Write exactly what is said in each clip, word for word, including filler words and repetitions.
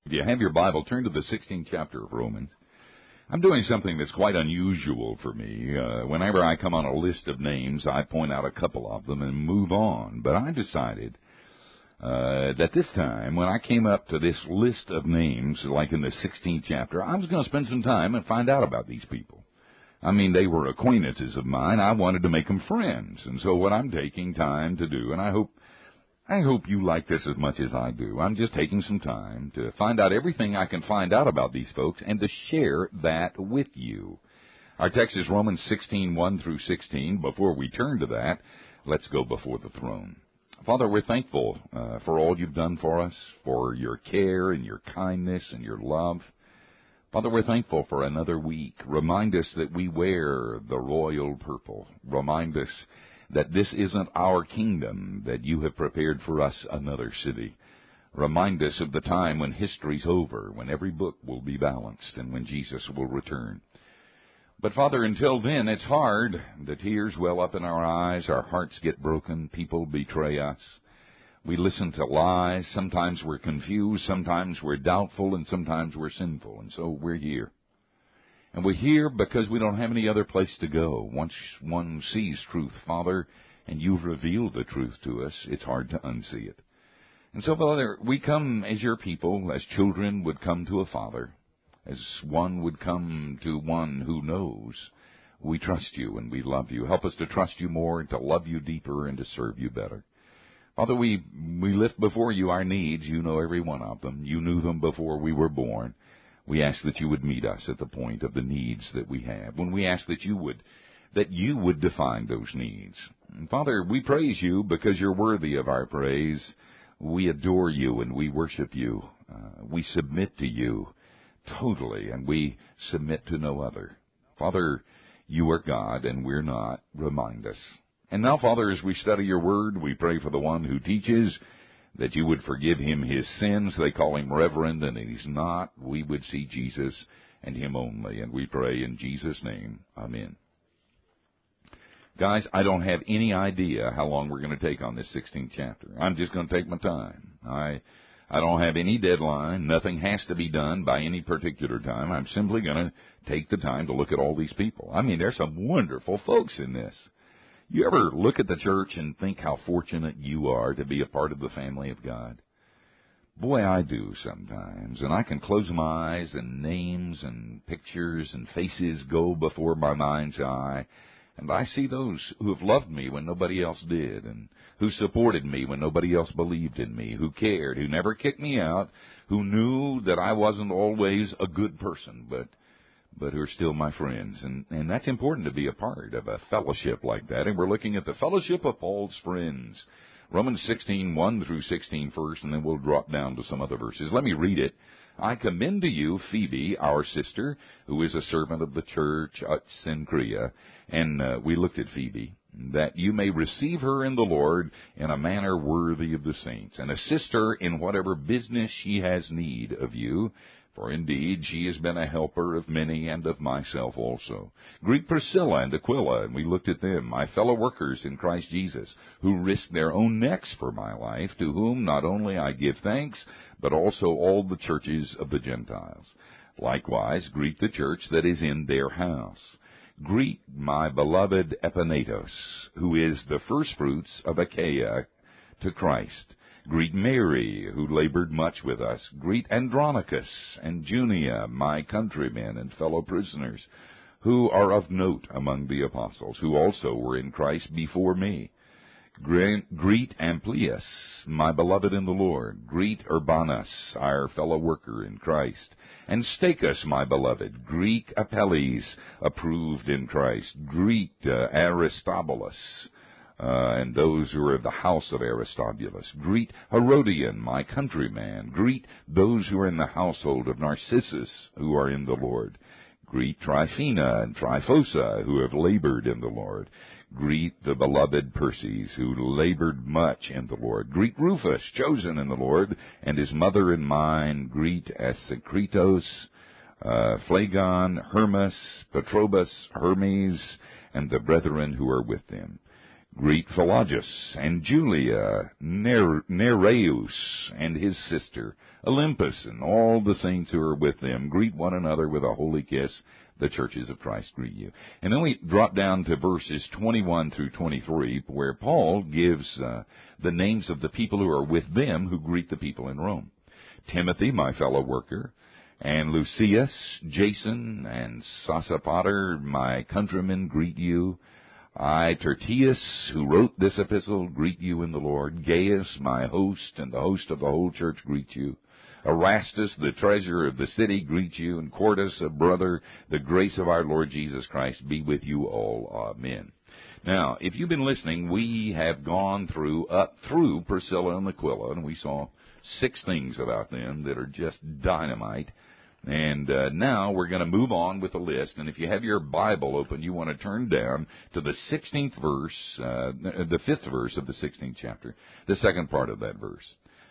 If you have your Bible, turn to the sixteenth chapter of Romans. I'm doing something that's quite unusual for me. Uh, whenever I come on a list of names, I point out a couple of them and move on. But I decided uh, that this time, when I came up to this list of names, like in the sixteenth chapter, I was going to spend some time and find out about these people. I mean, they were acquaintances of mine. I wanted to make them friends. And so what I'm taking time to do, and I hope I hope you like this as much as I do. I'm just taking some time to find out everything I can find out about these folks and to share that with you. Our text is Romans sixteen, one through sixteen. Before we turn to that, let's go before the throne. Father, we're thankful uh, for all you've done for us, for your care and your kindness and your love. Father, we're thankful for another week. Remind us that we wear the royal purple. Remind us that this isn't our kingdom, that you have prepared for us another city. Remind us of the time when history's over, when every book will be balanced, and when Jesus will return. But, Father, until then, it's hard. The tears well up in our eyes, our hearts get broken, people betray us. We listen to lies. Sometimes we're confused, sometimes we're doubtful, and sometimes we're sinful, and so we're here. And we're here because we don't have any other place to go. Once one sees truth, Father, and you've revealed the truth to us, it's hard to unsee it. And so, Father, we come as your people, as children would come to a father, as one would come to one who knows. We trust you and we love you. Help us to trust you more and to love you deeper and to serve you better. Father, we, we lift before you our needs. You know every one of them. You knew them before we were born. We ask that you would meet us at the point of the needs that we have. When we ask that you would, that you would define those needs. And Father, we praise you because you're worthy of our praise. We adore you and we worship you. Uh, we submit to you totally, and we submit to no other. Father, you are God and we're not. Remind us. And now, Father, as we study your word, we pray for the one who teaches, that you would forgive him his sins. They call him reverend, and he's not. We would see Jesus and him only, and we pray in Jesus' name. Amen. Guys, I don't have any idea how long we're going to take on this sixteenth chapter. I'm just going to take my time. I I don't have any deadline. Nothing has to be done by any particular time. I'm simply going to take the time to look at all these people. I mean, there's some wonderful folks in this. You ever look at the church and think how fortunate you are to be a part of the family of God? Boy, I do sometimes. And I can close my eyes and names and pictures and faces go before my mind's eye. And I see those who have loved me when nobody else did, and who supported me when nobody else believed in me, who cared, who never kicked me out, who knew that I wasn't always a good person, but but who are still my friends. And, and that's important to be a part of a fellowship like that. And we're looking at the fellowship of Paul's friends. Romans sixteen, one through sixteen first, and then we'll drop down to some other verses. Let me read it. I commend to you Phoebe, our sister, who is a servant of the church at Cenchrea. And uh, we looked at Phoebe, that you may receive her in the Lord in a manner worthy of the saints, and assist her in whatever business she has need of you. For indeed, she has been a helper of many and of myself also. Greet Priscilla and Aquila, and we looked at them, my fellow workers in Christ Jesus, who risked their own necks for my life, to whom not only I give thanks, but also all the churches of the Gentiles. Likewise, greet the church that is in their house. Greet my beloved Epanetos, who is the firstfruits of Achaia to Christ. Greet Mary, who labored much with us. Greet Andronicus and Junia, my countrymen and fellow prisoners, who are of note among the apostles, who also were in Christ before me. Greet Amplias, my beloved in the Lord. Greet Urbanus, our fellow worker in Christ. And Stachys, my beloved. Greet Apelles, approved in Christ. Greet uh, Aristobulus, Uh, and those who are of the house of Aristobulus. Greet Herodion, my countryman. Greet those who are in the household of Narcissus, who are in the Lord. Greet Tryphena and Tryphosa, who have labored in the Lord. Greet the beloved Perses, who labored much in the Lord. Greet Rufus, chosen in the Lord, and his mother and mine. Greet Asyncritos, uh, Phlegon, Hermas, Patrobas, Hermes, and the brethren who are with them. Greet Philologus and Julia, Ner- Nereus and his sister, Olympus, and all the saints who are with them. Greet one another with a holy kiss. The churches of Christ greet you. And then we drop down to verses twenty-one through twenty-three, where Paul gives uh, the names of the people who are with them who greet the people in Rome. Timothy, my fellow worker, and Lucius, Jason, and Sosipater, my countrymen, greet you. I, Tertius, who wrote this epistle, greet you in the Lord. Gaius, my host, and the host of the whole church, greet you. Erastus, the treasurer of the city, greet you. And Quartus, a brother, the grace of our Lord Jesus Christ be with you all. Amen. Now, if you've been listening, we have gone through, up through Priscilla and Aquila, and we saw six things about them that are just dynamite. And uh, now we're going to move on with the list. And if you have your Bible open, you want to turn down to the sixteenth verse, uh, the fifth verse of the sixteenth chapter, the second part of that verse.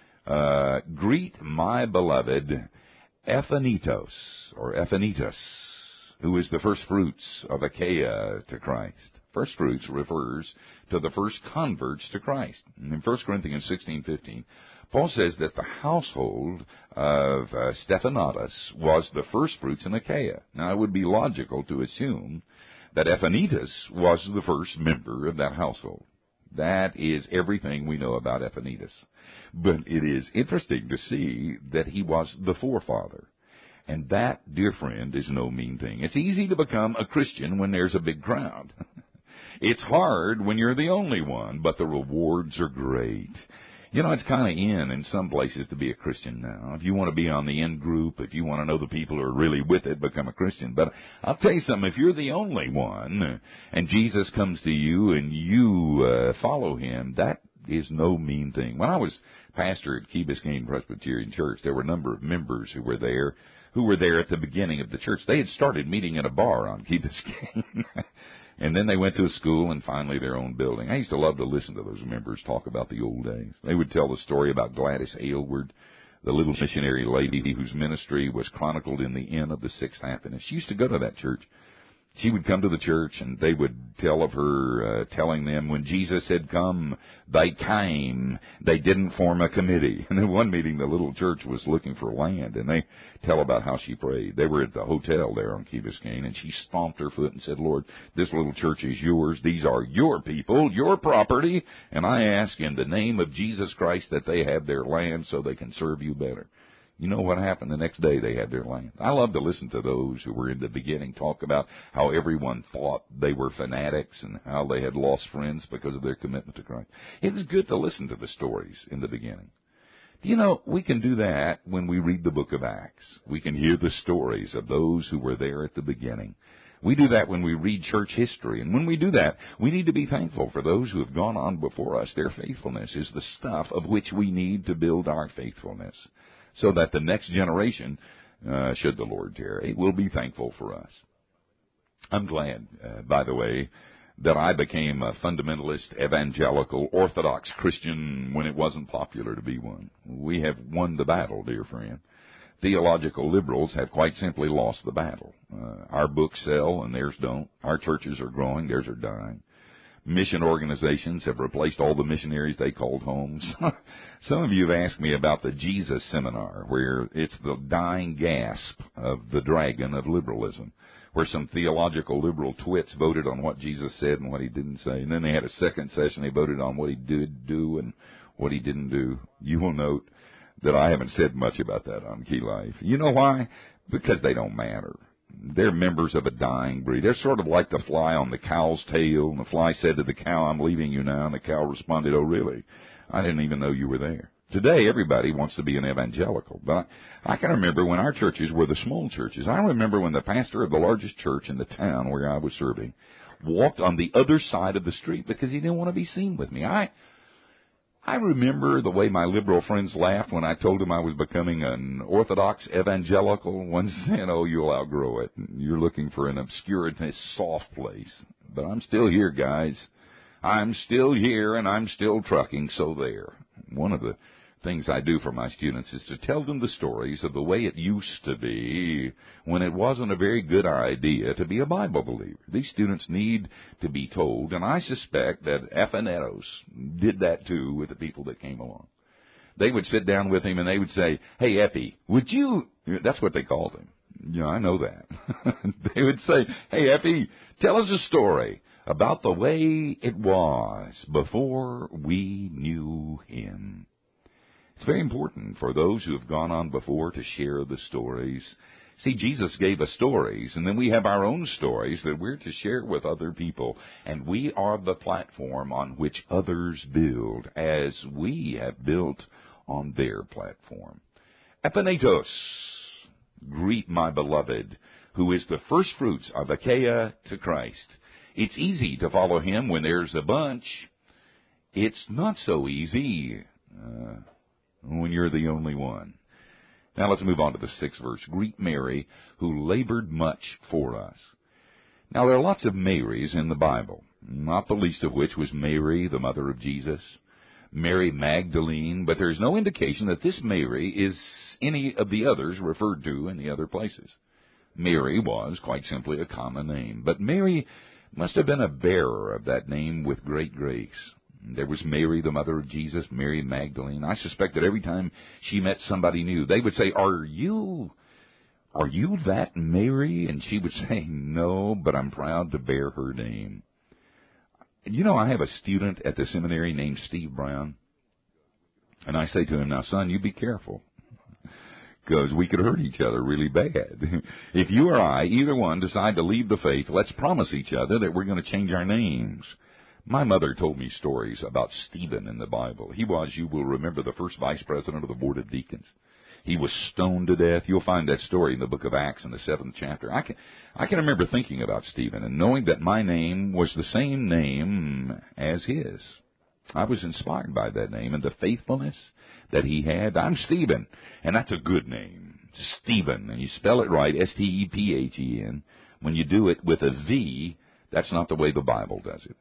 Uh, greet my beloved Ephanitos, or Ephanitus, who is the first fruits of Achaia to Christ. First fruits refers to the first converts to Christ. In First Corinthians sixteen fifteen, Paul says that the household of uh, Stephanatus was the first fruits in Achaia. Now, it would be logical to assume that Ephanitus was the first member of that household. That is everything we know about Ephanitus. But it is interesting to see that he was the forefather. And that, dear friend, is no mean thing. It's easy to become a Christian when there's a big crowd. It's hard when you're the only one, but the rewards are great. You know, it's kind of in in some places to be a Christian now. If you want to be on the in group, if you want to know the people who are really with it, become a Christian. But I'll tell you something, if you're the only one and Jesus comes to you and you uh, follow him, that is no mean thing. When I was pastor at Key Biscayne Presbyterian Church, there were a number of members who were there, who were there at the beginning of the church. They had started meeting in a bar on Key Biscayne. And then they went to a school and finally their own building. I used to love to listen to those members talk about the old days. They would tell the story about Gladys Aylward, the little missionary lady whose ministry was chronicled in the Inn of the Sixth Happiness. She used to go to that church. She would come to the church, and they would tell of her, uh, telling them when Jesus had come, they came. They didn't form a committee. And in one meeting, the little church was looking for land, and they tell about how she prayed. They were at the hotel there on Key Biscayne, and she stomped her foot and said, Lord, this little church is yours. These are your people, your property, and I ask in the name of Jesus Christ that they have their land so they can serve you better. You know what happened? The next day they had their land. I love to listen to those who were in the beginning talk about how everyone thought they were fanatics and how they had lost friends because of their commitment to Christ. It was good to listen to the stories in the beginning. You know, we can do that when we read the book of Acts. We can hear the stories of those who were there at the beginning. We do that when we read church history. And when we do that, we need to be thankful for those who have gone on before us. Their faithfulness is the stuff of which we need to build our faithfulness, so that the next generation, uh, should the Lord tarry, will be thankful for us. I'm glad, uh, by the way, that I became a fundamentalist, evangelical, Orthodox Christian when it wasn't popular to be one. We have won the battle, dear friend. Theological liberals have quite simply lost the battle. Uh, our books sell and theirs don't. Our churches are growing, theirs are dying. Mission organizations have replaced all the missionaries they called home. Some of you have asked me about the Jesus Seminar, where it's the dying gasp of the dragon of liberalism, where some theological liberal twits voted on what Jesus said and what he didn't say. And then they had a second session. They voted on what he did do and what he didn't do. You will note that I haven't said much about that on Key Life. You know why? Because they don't matter. They're members of a dying breed. They're sort of like the fly on the cow's tail. And the fly said to the cow, I'm leaving you now. And the cow responded, oh, really? I didn't even know you were there. Today, everybody wants to be an evangelical. But I can remember when our churches were the small churches. I remember when the pastor of the largest church in the town where I was serving walked on the other side of the street because he didn't want to be seen with me. I I remember the way my liberal friends laughed when I told them I was becoming an Orthodox evangelical. One said, oh, you'll outgrow it. You're looking for an obscure, soft place. But I'm still here, guys. I'm still here, and I'm still trucking, so there. One of the things I do for my students is to tell them the stories of the way it used to be when it wasn't a very good idea to be a Bible believer. These students need to be told, and I suspect that Athanetos did that too with the people that came along. They would sit down with him and they would say, "Hey, Epi, would you," that's what they called him. You know, I know that. They would say, "Hey, Epi, tell us a story about the way it was before we knew him." It's very important for those who have gone on before to share the stories. See, Jesus gave us stories, and then we have our own stories that we're to share with other people. And we are the platform on which others build, as we have built on their platform. Epanetos, greet my beloved, who is the first fruits of Achaia to Christ. It's easy to follow him when there's a bunch. It's not so easy uh, when you're the only one. Now let's move on to the sixth verse. Greet Mary, who labored much for us. Now there are lots of Marys in the Bible, not the least of which was Mary, the mother of Jesus, Mary Magdalene, but there's no indication that this Mary is any of the others referred to in the other places. Mary was, quite simply, a common name, but Mary must have been a bearer of that name with great grace. There was Mary, the mother of Jesus, Mary Magdalene. I suspect that every time she met somebody new, they would say, "Are you, are you that Mary?" And she would say, "No, but I'm proud to bear her name." You know, I have a student at the seminary named Steve Brown, and I say to him, "Now, son, you be careful, because we could hurt each other really bad. If you or I, either one, decide to leave the faith, let's promise each other that we're going to change our names." My mother told me stories about Stephen in the Bible. He was, you will remember, the first vice president of the Board of Deacons. He was stoned to death. You'll find that story in the book of Acts in the seventh chapter. I can, I can remember thinking about Stephen and knowing that my name was the same name as his. I was inspired by that name and the faithfulness that he had. I'm Stephen, and that's a good name, Stephen, and you spell it right, S T E P H E N. When you do it with a V, that's not the way the Bible does it.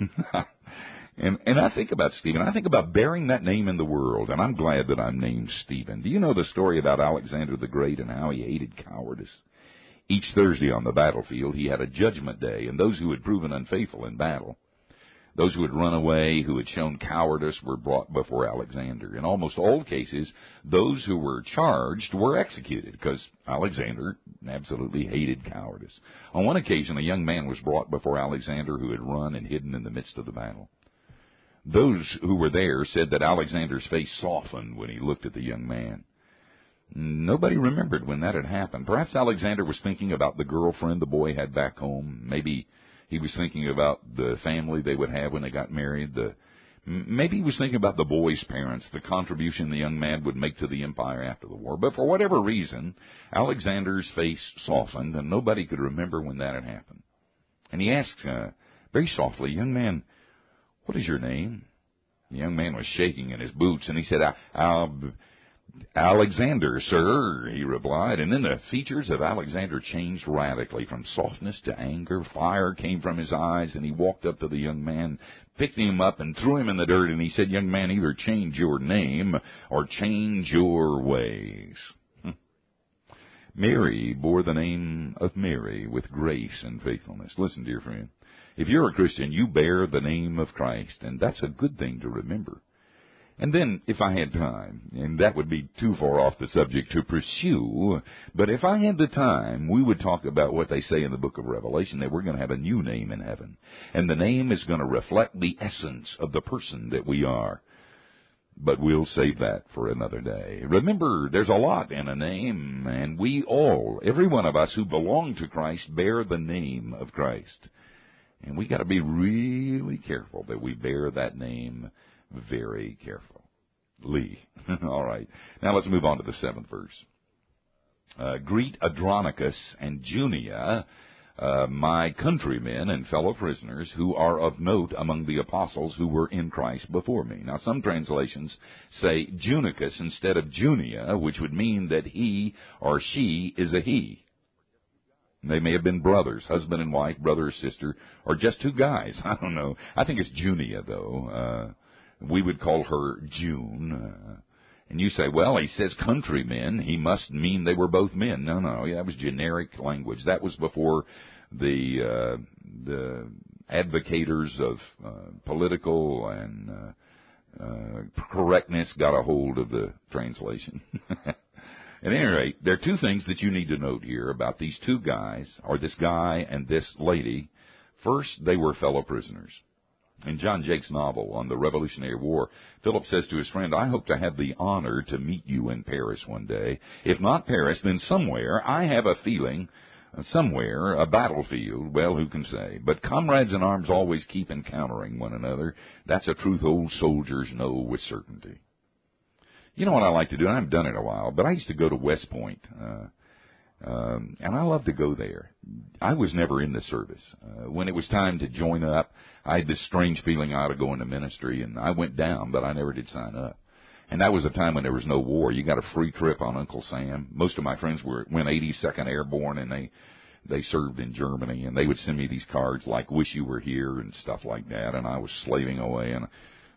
and and I think about Stephen. I think about bearing that name in the world, and I'm glad that I'm named Stephen. Do you know the story about Alexander the Great and how he hated cowardice? Each Thursday on the battlefield, he had a judgment day, and those who had proven unfaithful in battle, those who had run away, who had shown cowardice, were brought before Alexander. In almost all cases, those who were charged were executed because Alexander absolutely hated cowardice. On one occasion, a young man was brought before Alexander who had run and hidden in the midst of the battle. Those who were there said that Alexander's face softened when he looked at the young man. Nobody remembered when that had happened. Perhaps Alexander was thinking about the girlfriend the boy had back home. Maybe he was thinking about the family they would have when they got married. The, maybe he was thinking about the boy's parents, the contribution the young man would make to the empire after the war. But for whatever reason, Alexander's face softened, and nobody could remember when that had happened. And he asked uh, very softly, "Young man, what is your name?" The young man was shaking in his boots, and he said, Al- "Alexander, sir," he replied. And then the features of Alexander changed radically from softness to anger. Fire came from his eyes, and he walked up to the young man, picked him up, and threw him in the dirt. And he said, "Young man, either change your name or change your ways." Mary bore the name of Mary with grace and faithfulness. Listen, dear friend, if you're a Christian, you bear the name of Christ, and that's a good thing to remember. And then, if I had time, and that would be too far off the subject to pursue, but if I had the time, we would talk about what they say in the book of Revelation, that we're going to have a new name in heaven. And the name is going to reflect the essence of the person that we are. But we'll save that for another day. Remember, there's a lot in a name, and we all, every one of us who belong to Christ, bear the name of Christ. And we got to be really careful that we bear that name very careful. Lee. All right. Now let's move on to the seventh verse. Uh, greet Adronicus and Junia, uh, my countrymen and fellow prisoners, who are of note among the apostles who were in Christ before me. Now some translations say Junicus instead of Junia, which would mean that he or she is a he. They may have been brothers, husband and wife, brother or sister, or just two guys. I don't know. I think it's Junia, though. Uh, we would call her June. Uh, And you say, well, he says countrymen. He must mean they were both men. No, no, that was generic language. That was before the uh, the advocators of uh, political and uh, uh, correctness got a hold of the translation. At any rate, there are two things that you need to note here about these two guys, or this guy and this lady. First, they were fellow prisoners. In John Jake's novel on the Revolutionary War, Philip says to his friend, I hope to have the honor to meet you in Paris one day. If not Paris, then somewhere. I have a feeling, uh, somewhere, a battlefield. Well, who can say? But comrades in arms always keep encountering one another. That's a truth old soldiers know with certainty. You know what I like to do? I haven't done it in a while, but I used to go to West Point, uh, um, and I love to go there. I was never in the service. Uh, when it was time to join up, I had this strange feeling I ought to go into ministry, and I went down, but I never did sign up. And that was a time when there was no war. You got a free trip on Uncle Sam. Most of my friends were went eighty-second Airborne, and they they served in Germany, and they would send me these cards like "Wish you were here" and stuff like that, and I was slaving away. And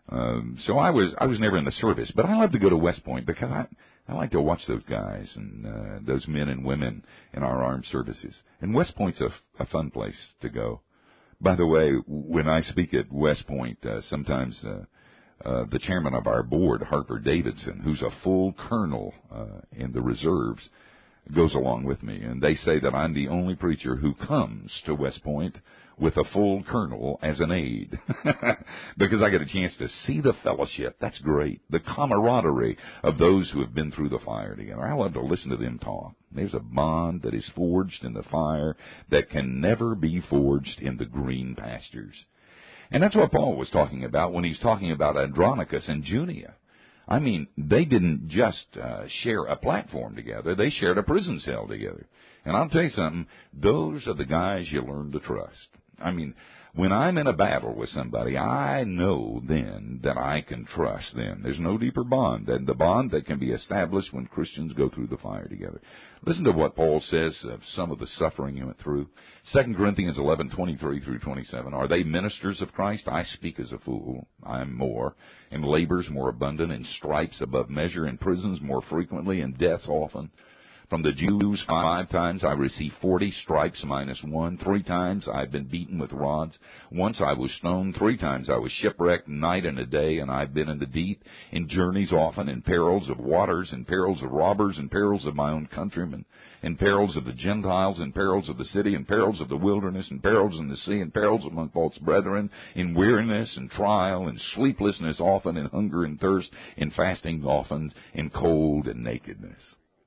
um, so I was I was never in the service, but I love to go to West Point because I I like to watch those guys and uh, those men and women in our armed services. And West Point's a, a fun place to go. By the way, when I speak at West Point, uh, sometimes uh, uh, the chairman of our board, Harper Davidson, who's a full colonel uh, in the reserves, goes along with me. And they say that I'm the only preacher who comes to West Point with a full colonel as an aide. Because I get a chance to see the fellowship. That's great. The camaraderie of those who have been through the fire together. I love to listen to them talk. There's a bond that is forged in the fire that can never be forged in the green pastures. And that's what Paul was talking about when he's talking about Andronicus and Junia. I mean, they didn't just uh, share a platform together. They shared a prison cell together. And I'll tell you something, those are the guys you learn to trust. I mean, when I'm in a battle with somebody, I know then that I can trust them. There's no deeper bond than the bond that can be established when Christians go through the fire together. Listen to what Paul says of some of the suffering he went through. Second Corinthians eleven, twenty-three through twenty-seven. Are they ministers of Christ? I speak as a fool. I am more. In labors more abundant, in stripes above measure, in prisons more frequently, in deaths often. From the Jews, five times I received forty stripes minus one. Three times I've been beaten with rods. Once I was stoned. Three times I was shipwrecked night and a day, and I've been in the deep, in journeys often, in perils of waters, in perils of robbers, in perils of my own countrymen, in perils of the Gentiles, in perils of the city, in perils of the wilderness, in perils in the sea, in perils among false brethren, in weariness and trial, in sleeplessness often, in hunger and thirst, in fasting often, in cold and nakedness.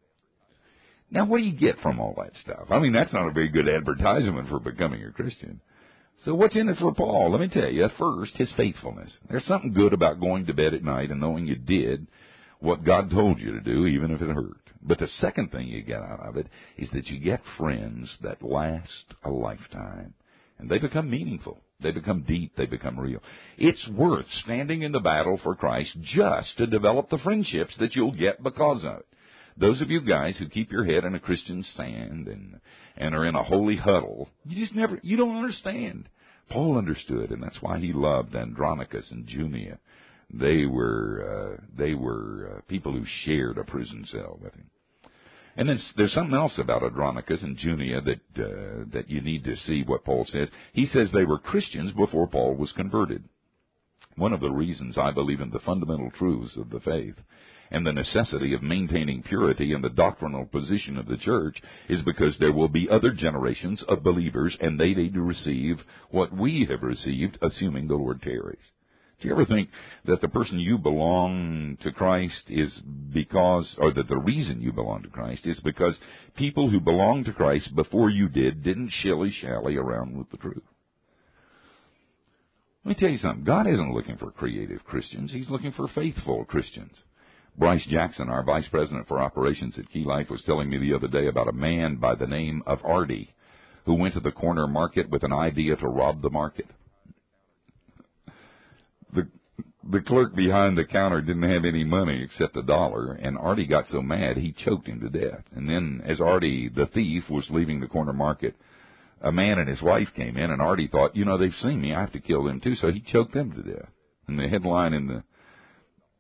Now, what do you get from all that stuff? I mean, that's not a very good advertisement for becoming a Christian. So what's in it for Paul? Let me tell you. First, his faithfulness. There's something good about going to bed at night and knowing you did what God told you to do, even if it hurt. But the second thing you get out of it is that you get friends that last a lifetime. And they become meaningful. They become deep. They become real. It's worth standing in the battle for Christ just to develop the friendships that you'll get because of it. Those of you guys who keep your head in a Christian sand and and are in a holy huddle, you just never, you don't understand. Paul understood, and that's why he loved Andronicus and Junia. They were uh, they were uh, people who shared a prison cell with him. And then there's something else about Andronicus and Junia that uh, that you need to see what Paul says. He says they were Christians before Paul was converted. One of the reasons I believe in the fundamental truths of the faith and the necessity of maintaining purity in the doctrinal position of the church is because there will be other generations of believers, and they need to receive what we have received, assuming the Lord tarries. Do you ever think that the person you belong to Christ is because, or that the reason you belong to Christ is because people who belonged to Christ before you did didn't shilly-shally around with the truth? Let me tell you something. God isn't looking for creative Christians. He's looking for faithful Christians. Bryce Jackson, our vice president for operations at Key Life, was telling me the other day about a man by the name of Artie who went to the corner market with an idea to rob the market. The the clerk behind the counter didn't have any money except a dollar, and Artie got so mad he choked him to death. And then as Artie, the thief, was leaving the corner market, a man and his wife came in, and Artie thought, you know, they've seen me, I have to kill them too, so he choked them to death. And the headline in the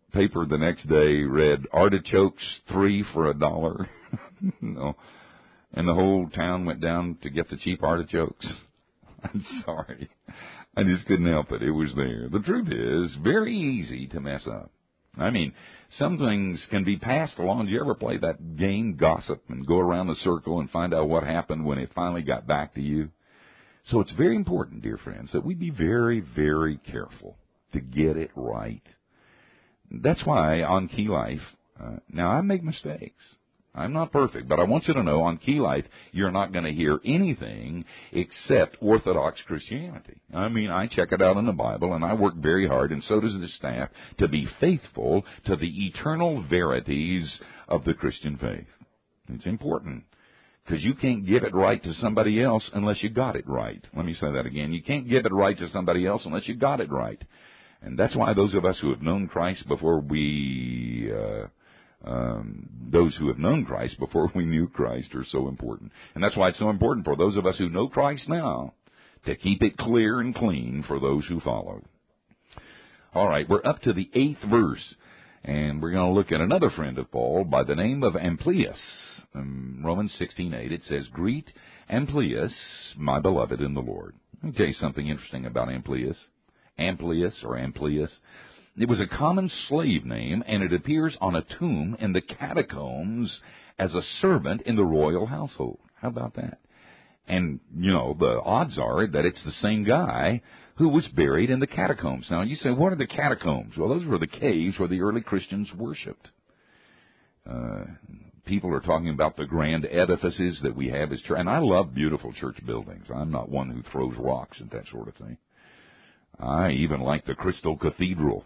paper the next day read artichokes three for a dollar. No. And the whole town went down to get the cheap artichokes. I'm sorry. I just couldn't help it. It was there. The truth is, very easy to mess up. I mean, some things can be passed along. Did you ever play that game, Gossip, and go around the circle and find out what happened when it finally got back to you? So it's very important, dear friends, that we be very, very careful to get it right. That's why on Key Life, uh, now I make mistakes. I'm not perfect, but I want you to know on Key Life, you're not going to hear anything except Orthodox Christianity. I mean, I check it out in the Bible, and I work very hard, and so does the staff, to be faithful to the eternal verities of the Christian faith. It's important, because you can't give it right to somebody else unless you got it right. Let me say that again. You can't give it right to somebody else unless you got it right. And that's why those of us who have known Christ before we... Uh, Um, those who have known Christ before we knew Christ are so important. And that's why it's so important for those of us who know Christ now to keep it clear and clean for those who follow. All right, we're up to the eighth verse, and we're going to look at another friend of Paul by the name of Amplias. In Romans sixteen eight, it says, "Greet Amplias, my beloved in the Lord." Let me tell you something interesting about Amplias. Amplias or Amplias. It was a common slave name, and it appears on a tomb in the catacombs as a servant in the royal household. How about that? And, you know, the odds are that it's the same guy who was buried in the catacombs. Now, you say, what are the catacombs? Well, those were the caves where the early Christians worshipped. Uh, people are talking about the grand edifices that we have as church. And I love beautiful church buildings. I'm not one who throws rocks and that sort of thing. I even like the Crystal Cathedral.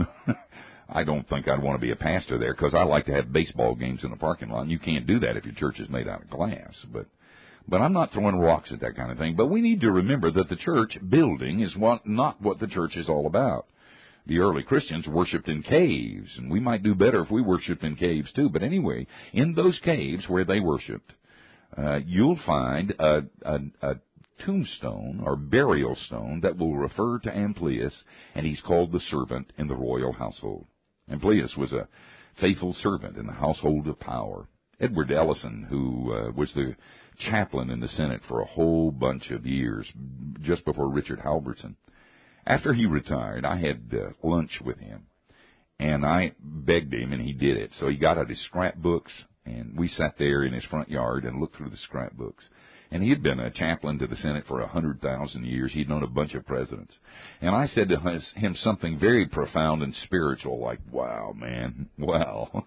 I don't think I'd want to be a pastor there because I like to have baseball games in the parking lot, and you can't do that if your church is made out of glass. But but I'm not throwing rocks at that kind of thing. But we need to remember that the church building is what, not what the church is all about. The early Christians worshipped in caves, and we might do better if we worshipped in caves too. But anyway, in those caves where they worshipped, uh, you'll find a, a, a tombstone or burial stone that will refer to Amplias, and he's called the servant in the royal household. Amplias was a faithful servant in the household of power. Edward Ellison, who uh, was the chaplain in the Senate for a whole bunch of years, just before Richard Halbertson, after he retired, I had uh, lunch with him, and I begged him, and he did it. So he got out his scrapbooks, and we sat there in his front yard and looked through the scrapbooks. And he had been a chaplain to the Senate for a hundred thousand years. He'd known a bunch of presidents. And I said to him something very profound and spiritual, like, wow, man, wow.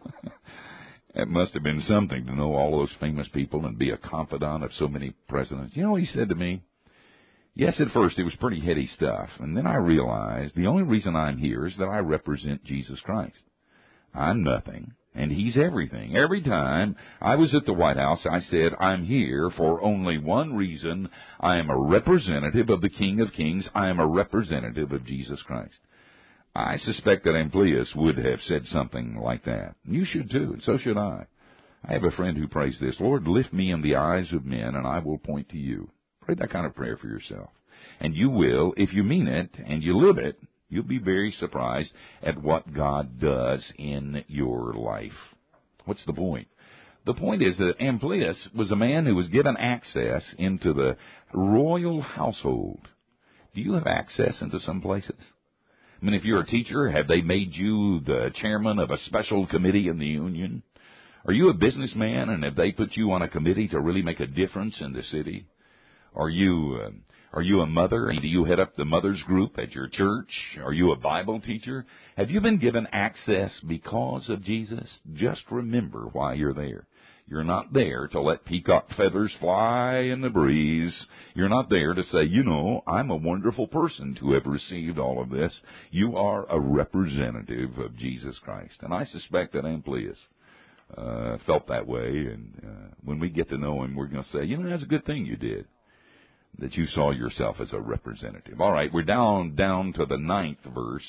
It must have been something to know all those famous people and be a confidant of so many presidents. You know what he said to me? Yes, at first it was pretty heady stuff. And then I realized the only reason I'm here is that I represent Jesus Christ. I'm nothing. And he's everything. Every time I was at the White House, I said, I'm here for only one reason. I am a representative of the King of Kings. I am a representative of Jesus Christ. I suspect that Amplias would have said something like that. You should too, and so should I. I have a friend who prays this, Lord, lift me in the eyes of men, and I will point to you. Pray that kind of prayer for yourself. And you will, if you mean it and you live it, you'll be very surprised at what God does in your life. What's the point? The point is that Amplias was a man who was given access into the royal household. Do you have access into some places? I mean, if you're a teacher, have they made you the chairman of a special committee in the union? Are you a businessman, and have they put you on a committee to really make a difference in the city? Are you... Uh, Are you a mother? Do you head up the mother's group at your church? Are you a Bible teacher? Have you been given access because of Jesus? Just remember why you're there. You're not there to let peacock feathers fly in the breeze. You're not there to say, you know, I'm a wonderful person to have received all of this. You are a representative of Jesus Christ. And I suspect that Amplias uh, felt that way. And uh, when we get to know him, we're going to say, you know, that's a good thing you did, that you saw yourself as a representative. All right, we're down down to the ninth verse.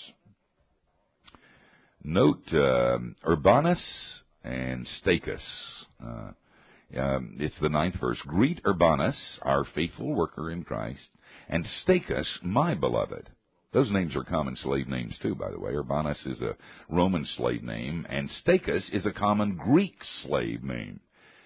Note uh, Urbanus and Stachys. Uh, um, it's the ninth verse. Greet Urbanus, our faithful worker in Christ, and Stachys, my beloved. Those names are common slave names too, by the way. Urbanus is a Roman slave name, and Stachys is a common Greek slave name.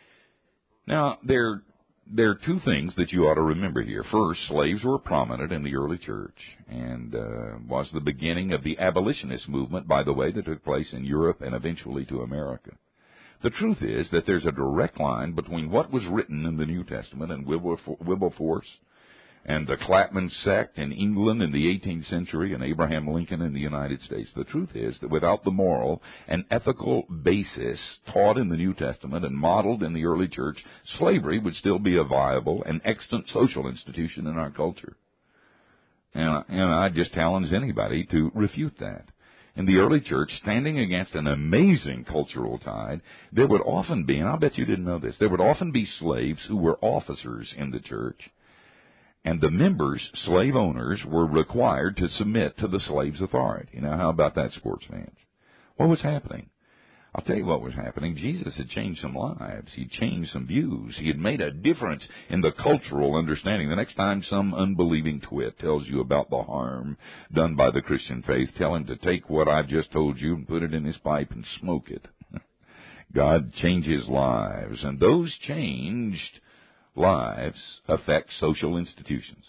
Now, there, there are two things that you ought to remember here. First, slaves were prominent in the early church, and uh, was the beginning of the abolitionist movement, by the way, that took place in Europe and eventually to America. The truth is that there's a direct line between what was written in the New Testament and Wilberforce and the Clapham sect in England in the eighteenth century and Abraham Lincoln in the United States. The truth is that without the moral and ethical basis taught in the New Testament and modeled in the early church, slavery would still be a viable and extant social institution in our culture. And, and I just challenge anybody to refute that. In the early church, standing against an amazing cultural tide, there would often be, and I'll bet you didn't know this, there would often be slaves who were officers in the church, and the members, slave owners, were required to submit to the slave's authority. Now, how about that, sports fans? What was happening? I'll tell you what was happening. Jesus had changed some lives. He changed some views. He had made a difference in the cultural understanding. The next time some unbelieving twit tells you about the harm done by the Christian faith, tell him to take what I've just told you and put it in his pipe and smoke it. God changes lives, and those changed lives affect social institutions.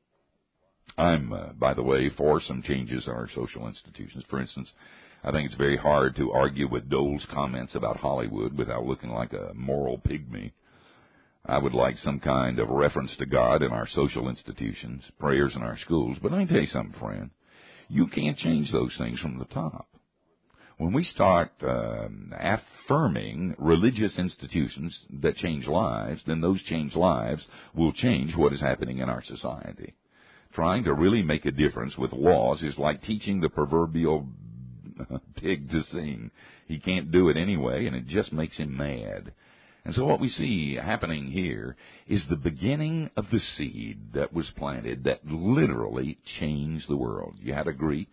I'm, uh, by the way, for some changes in our social institutions. For instance, I think it's very hard to argue with Dole's comments about Hollywood without looking like a moral pygmy. I would like some kind of reference to God in our social institutions, prayers in our schools. But let me tell you something, friend. You can't change those things from the top. When we start uh, affirming religious institutions that change lives, then those changed lives will change what is happening in our society. Trying to really make a difference with laws is like teaching the proverbial pig to sing. He can't do it anyway, and it just makes him mad. And so what we see happening here is the beginning of the seed that was planted that literally changed the world. You had a Greek,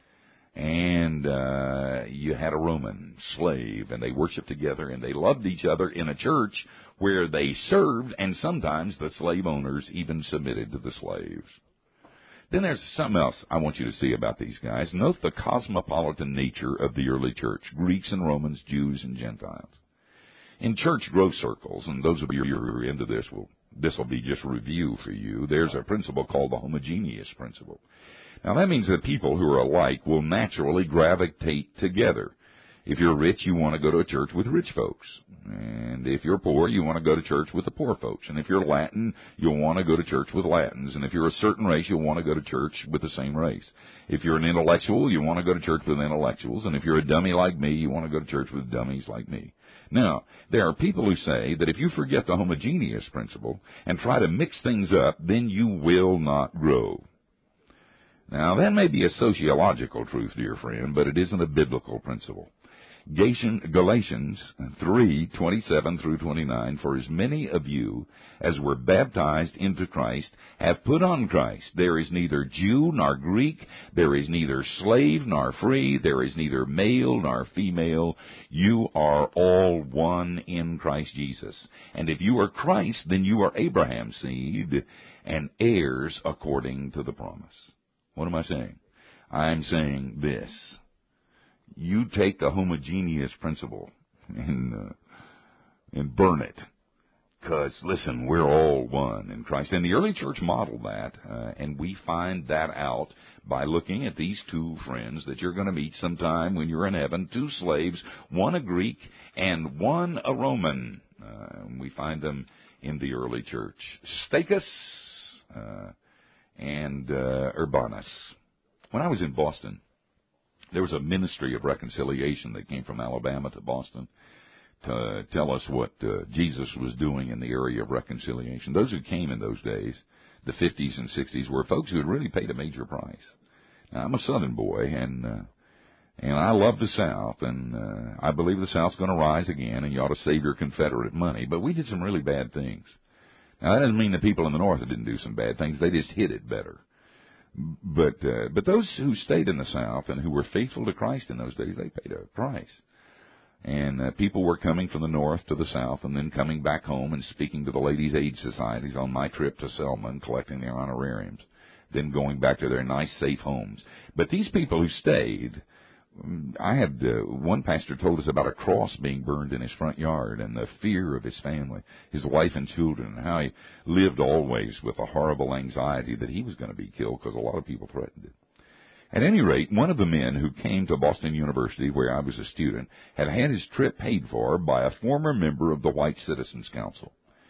and uh, you had a Roman slave, and they worshiped together, and they loved each other in a church where they served, and sometimes the slave owners even submitted to the slaves. Then there's something else I want you to see about these guys. Note the cosmopolitan nature of the early church, Greeks and Romans, Jews and Gentiles. In church growth circles, and those of you who are into this, will this will be just review for you, there's a principle called the homogeneous principle. Now, that means that people who are alike will naturally gravitate together. If you're rich, you want to go to a church with rich folks. And if you're poor, you want to go to church with the poor folks. And if you're Latin, you'll want to go to church with Latins. And if you're a certain race, you'll want to go to church with the same race. If you're an intellectual, you want to go to church with intellectuals. And if you're a dummy like me, you want to go to church with dummies like me. Now, there are people who say that if you forget the homogeneous principle and try to mix things up, then you will not grow. Now, that may be a sociological truth, dear friend, but it isn't a biblical principle. Galatians three, twenty-seven through twenty-nine, for as many of you as were baptized into Christ have put on Christ. There is neither Jew nor Greek, there is neither slave nor free, there is neither male nor female. You are all one in Christ Jesus. And if you are Christ, then you are Abraham's seed and heirs according to the promise. What am I saying? I'm saying this. You take the homogeneous principle and uh, and burn it. Because, listen, we're all one in Christ. And the early church modeled that, uh, and we find that out by looking at these two friends that you're going to meet sometime when you're in heaven, two slaves, one a Greek and one a Roman. Uh, we find them in the early church. Stachys uh, and uh, Urbanus. When I was in Boston, there was a ministry of reconciliation that came from Alabama to Boston to tell us what uh, Jesus was doing in the area of reconciliation. Those who came in those days, the fifties and sixties, were folks who had really paid a major price. Now, I'm a Southern boy, and uh, and I love the South, and uh, I believe the South's going to rise again, and you ought to save your Confederate money. But we did some really bad things. Now, that doesn't mean the people in the North didn't do some bad things. They just hid it better. But uh, but those who stayed in the South and who were faithful to Christ in those days, they paid a price. And uh, people were coming from the North to the South and then coming back home and speaking to the Ladies' Aid Societies on my trip to Selma and collecting their honorariums. than going back to their nice, safe homes. But these people who stayed, I had uh, one pastor told us about a cross being burned in his front yard and the fear of his family, his wife and children, and how he lived always with a horrible anxiety that he was going to be killed because a lot of people threatened it. At any rate, one of the men who came to Boston University, where I was a student, had had his trip paid for by a former member of the White Citizens Council.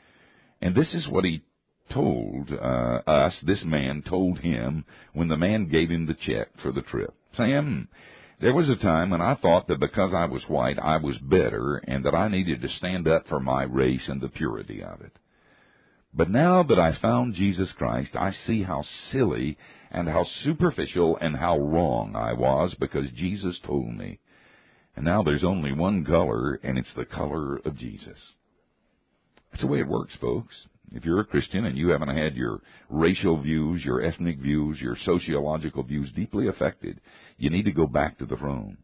And this is what he told uh, us, this man told him when the man gave him the check for the trip. Sam, there was a time when I thought that because I was white, I was better and that I needed to stand up for my race and the purity of it. But now that I found Jesus Christ, I see how silly and how superficial and how wrong I was because Jesus told me. And now there's only one color, and it's the color of Jesus. That's the way it works, folks. If you're a Christian and you haven't had your racial views, your ethnic views, your sociological views deeply affected, you need to go back to the throne.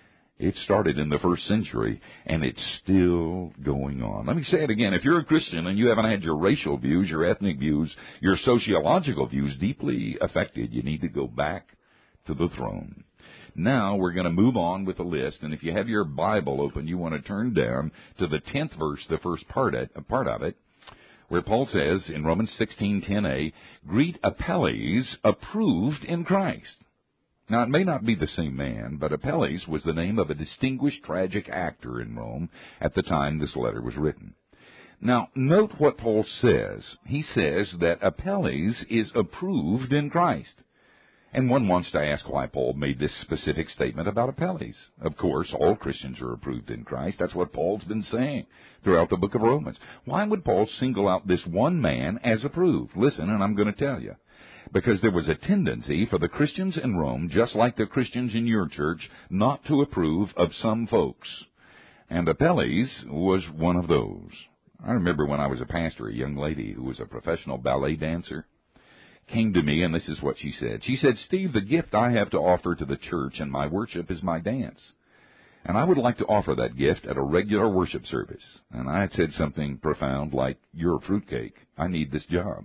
It started in the first century, and it's still going on. Let me say it again. If you're a Christian and you haven't had your racial views, your ethnic views, your sociological views deeply affected, you need to go back to the throne. Now we're going to move on with the list, and if you have your Bible open, you want to turn down to the tenth verse, the first part of it, where Paul says in Romans sixteen ten a, greet Apelles, approved in Christ. Now, it may not be the same man, but Apelles was the name of a distinguished tragic actor in Rome at the time this letter was written. Now, note what Paul says. He says that Apelles is approved in Christ. And one wants to ask why Paul made this specific statement about Apelles. Of course, all Christians are approved in Christ. That's what Paul's been saying throughout the book of Romans. Why would Paul single out this one man as approved? Listen, and I'm going to tell you. Because there was a tendency for the Christians in Rome, just like the Christians in your church, not to approve of some folks. And Apelles was one of those. I remember when I was a pastor, a young lady who was a professional ballet dancer came to me, and this is what she said. She said, Steve, the gift I have to offer to the church and my worship is my dance. And I would like to offer that gift at a regular worship service. And I had said something profound like, you're a fruitcake. I need this job.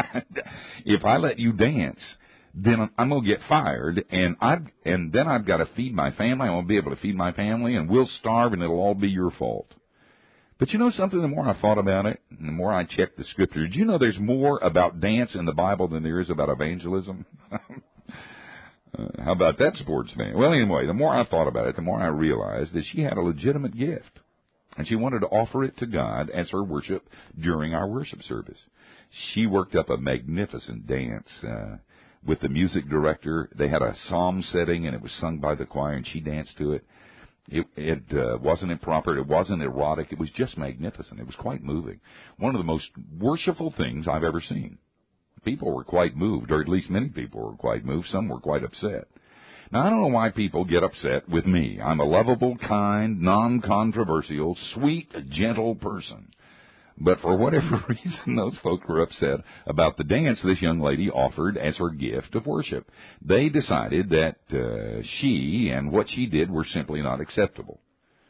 If I let you dance, then I'm going to get fired, and I've, and then I've got to feed my family. I won't be able to feed my family, and we'll starve, and it'll all be your fault. But you know something? The more I thought about it, and the more I checked the Scripture, did you know there's more about dance in the Bible than there is about evangelism? Uh, how about that, sports fan? Well, anyway, the more I thought about it, the more I realized that she had a legitimate gift. And she wanted to offer it to God as her worship during our worship service. She worked up a magnificent dance uh, with the music director. They had a psalm setting, and it was sung by the choir, and she danced to it. It, it uh, wasn't improper. It wasn't erotic. It was just magnificent. It was quite moving. One of the most worshipful things I've ever seen. People were quite moved, or at least many people were quite moved. Some were quite upset. Now, I don't know why people get upset with me. I'm a lovable, kind, non-controversial, sweet, gentle person. But for whatever reason, those folks were upset about the dance this young lady offered as her gift of worship. They decided that uh, she and what she did were simply not acceptable.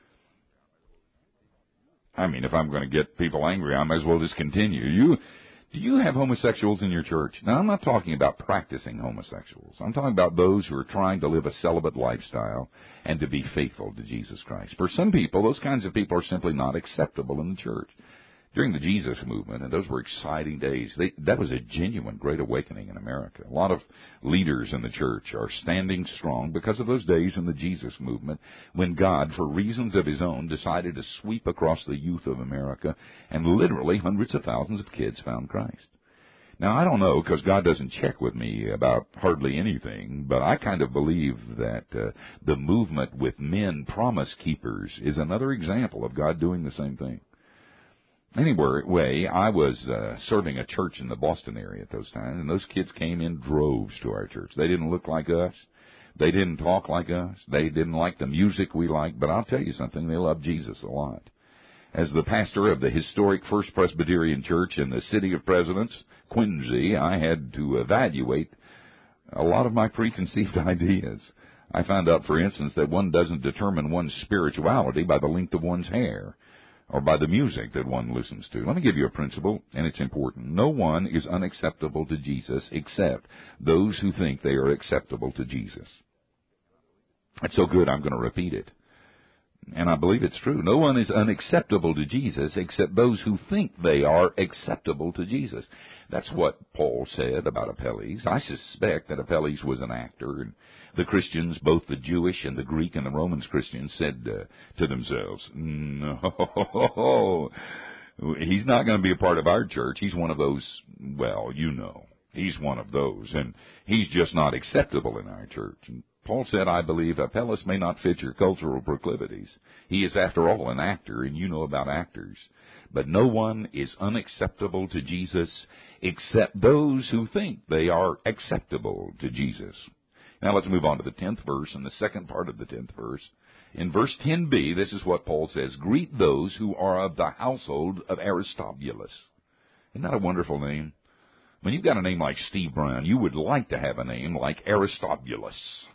I mean, if I'm going to get people angry, I might as well just continue. You... Do you have homosexuals in your church? Now, I'm not talking about practicing homosexuals. I'm talking about those who are trying to live a celibate lifestyle and to be faithful to Jesus Christ. For some people, those kinds of people are simply not acceptable in the church. During the Jesus movement, and those were exciting days, they, that was a genuine great awakening in America. A lot of leaders in the church are standing strong because of those days in the Jesus movement when God, for reasons of his own, decided to sweep across the youth of America, and literally hundreds of thousands of kids found Christ. Now, I don't know, because God doesn't check with me about hardly anything, but I kind of believe that uh, the movement with men promise keepers is another example of God doing the same thing. Anyway, I was uh, serving a church in the Boston area at those times, and those kids came in droves to our church. They didn't look like us. They didn't talk like us. They didn't like the music we liked, but I'll tell you something, they loved Jesus a lot. As the pastor of the historic First Presbyterian Church in the city of Presidents, Quincy, I had to evaluate a lot of my preconceived ideas. I found out, for instance, that one doesn't determine one's spirituality by the length of one's hair, or by the music that one listens to. Let me give you a principle, and it's important. No one is unacceptable to Jesus except those who think they are acceptable to Jesus. It's so good, I'm going to repeat it. And I believe it's true. No one is unacceptable to Jesus except those who think they are acceptable to Jesus. That's what Paul said about Apelles. I suspect that Apelles was an actor, and the Christians, both the Jewish and the Greek and the Roman Christians, said uh, to themselves, no, he's not going to be a part of our church. He's one of those, well, you know, he's one of those, and he's just not acceptable in our church. And Paul said, I believe Apelles may not fit your cultural proclivities. He is, after all, an actor, and you know about actors. But no one is unacceptable to Jesus except those who think they are acceptable to Jesus. Now let's move on to the tenth verse and the second part of the tenth verse. In verse ten b, this is what Paul says, greet those who are of the household of Aristobulus. Isn't that a wonderful name? When you've got a name like Steve Brown, you would like to have a name like Aristobulus.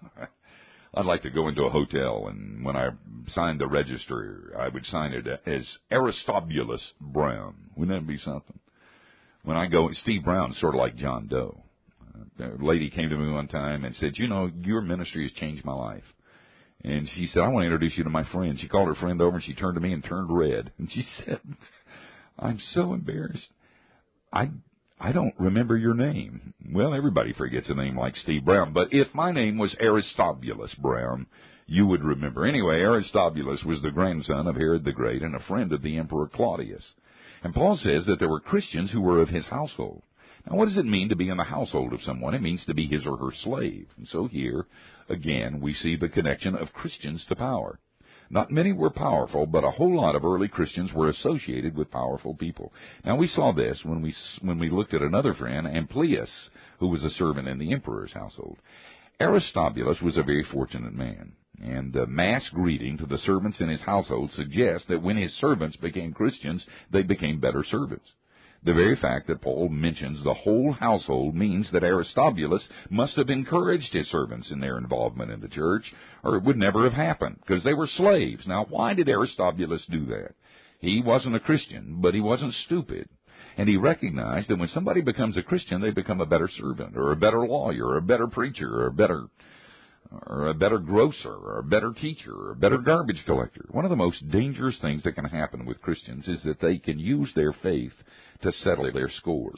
I'd like to go into a hotel, and when I signed the register, I would sign it as Aristobulus Brown. Wouldn't that be something? When I go, Steve Brown's sort of like John Doe. A lady came to me one time and said, you know, your ministry has changed my life. And she said, I want to introduce you to my friend. She called her friend over, and she turned to me and turned red. And she said, I'm so embarrassed. I I don't remember your name. Well, everybody forgets a name like Steve Brown. But if my name was Aristobulus Brown, you would remember. Anyway, Aristobulus was the grandson of Herod the Great and a friend of the Emperor Claudius. And Paul says that there were Christians who were of his household. Now, what does it mean to be in the household of someone? It means to be his or her slave. And so here, again, we see the connection of Christians to power. Not many were powerful, but a whole lot of early Christians were associated with powerful people. Now, we saw this when we when we looked at another friend, Amplias, who was a servant in the emperor's household. Aristobulus was a very fortunate man, and the mass greeting to the servants in his household suggests that when his servants became Christians, they became better servants. The very fact that Paul mentions the whole household means that Aristobulus must have encouraged his servants in their involvement in the church, or it would never have happened, because they were slaves. Now, why did Aristobulus do that? He wasn't a Christian, but he wasn't stupid. And he recognized that when somebody becomes a Christian, they become a better servant, or a better lawyer, or a better preacher, or a better or a better grocer, or a better teacher, or a better garbage collector. One of the most dangerous things that can happen with Christians is that they can use their faith to settle their scores.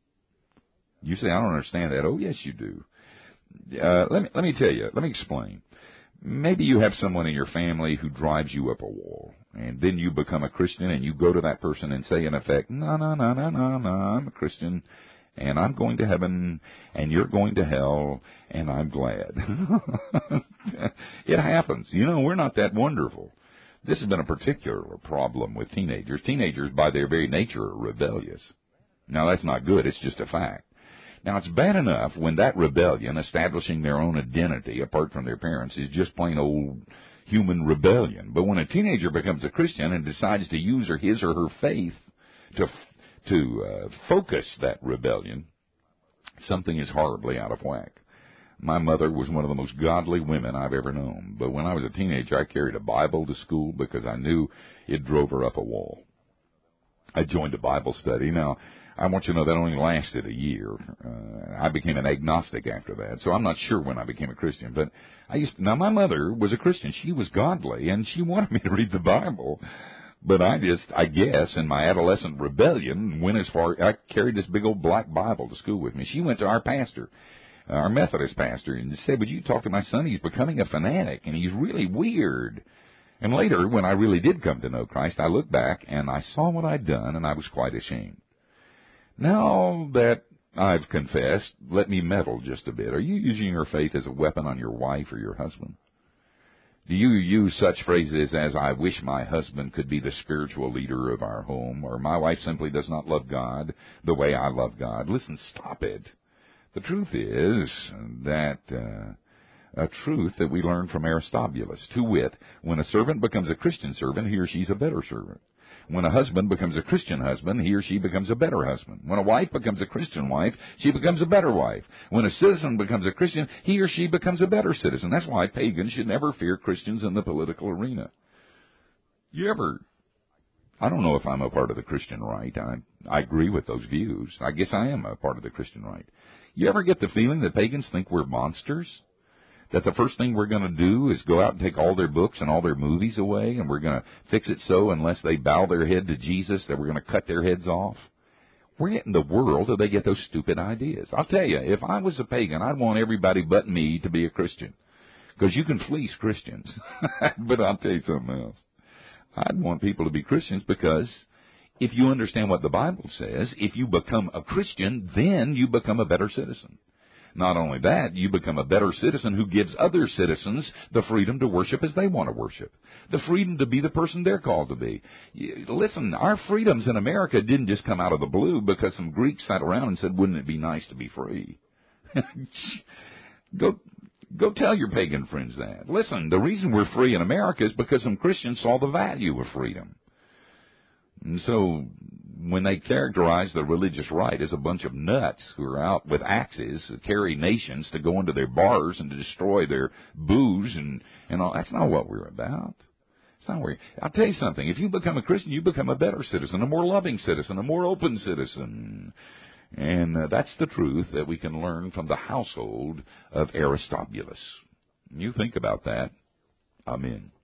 You say, I don't understand that. Oh, yes, you do. Uh, let me, let me tell you, let me explain. Maybe you have someone in your family who drives you up a wall, and then you become a Christian, and you go to that person and say, in effect, no, no, no, no, no, no, I'm a Christian, and I'm going to heaven, and you're going to hell, and I'm glad. It happens. You know, we're not that wonderful. This has been a particular problem with teenagers. Teenagers, by their very nature, are rebellious. Now, that's not good. It's just a fact. Now, it's bad enough when that rebellion, establishing their own identity apart from their parents, is just plain old human rebellion. But when a teenager becomes a Christian and decides to use her, his or her faith to to uh, focus that rebellion, something is horribly out of whack. My mother was one of the most godly women I've ever known, but when I was a teenager, I carried a Bible to school because I knew it drove her up a wall. I joined a Bible study. Now, I want you to know that only lasted a year. Uh, I became an agnostic after that, so I'm not sure when I became a Christian. But I used to, now, my mother was a Christian. She was godly, and she wanted me to read the Bible. But I just, I guess, in my adolescent rebellion, went as far, I carried this big old black Bible to school with me. She went to our pastor, our Methodist pastor, and said, would you talk to my son? He's becoming a fanatic, and he's really weird. And later, when I really did come to know Christ, I looked back, and I saw what I'd done, and I was quite ashamed. Now that I've confessed, let me meddle just a bit. Are you using your faith as a weapon on your wife or your husband? Do you use such phrases as, I wish my husband could be the spiritual leader of our home, or my wife simply does not love God the way I love God? Listen, stop it. The truth is that, uh, a truth that we learned from Aristobulus, to wit, when a servant becomes a Christian servant, he or she's a better servant. When a husband becomes a Christian husband, he or she becomes a better husband. When a wife becomes a Christian wife, she becomes a better wife. When a citizen becomes a Christian, he or she becomes a better citizen. That's why pagans should never fear Christians in the political arena. You ever, I don't know if I'm a part of the Christian right. I, I agree with those views. I guess I am a part of the Christian right. You ever get the feeling that pagans think we're monsters? That the first thing we're going to do is go out and take all their books and all their movies away, and we're going to fix it so unless they bow their head to Jesus that we're going to cut their heads off? Where in the world do they get those stupid ideas? I'll tell you, if I was a pagan, I'd want everybody but me to be a Christian. Because you can fleece Christians. But I'll tell you something else. I'd want people to be Christians because if you understand what the Bible says, if you become a Christian, then you become a better citizen. Not only that, you become a better citizen who gives other citizens the freedom to worship as they want to worship, the freedom to be the person they're called to be. Listen, our freedoms in America didn't just come out of the blue because some Greeks sat around and said, wouldn't it be nice to be free? Go go tell your pagan friends that. Listen, the reason we're free in America is because some Christians saw the value of freedom. And so when they characterize the religious right as a bunch of nuts who are out with axes to carry nations to go into their bars and to destroy their booze and, and all, that's not what we're about. It's not where, I'll tell you something. If you become a Christian, you become a better citizen, a more loving citizen, a more open citizen. And uh, that's the truth that we can learn from the household of Aristobulus. You think about that. Amen.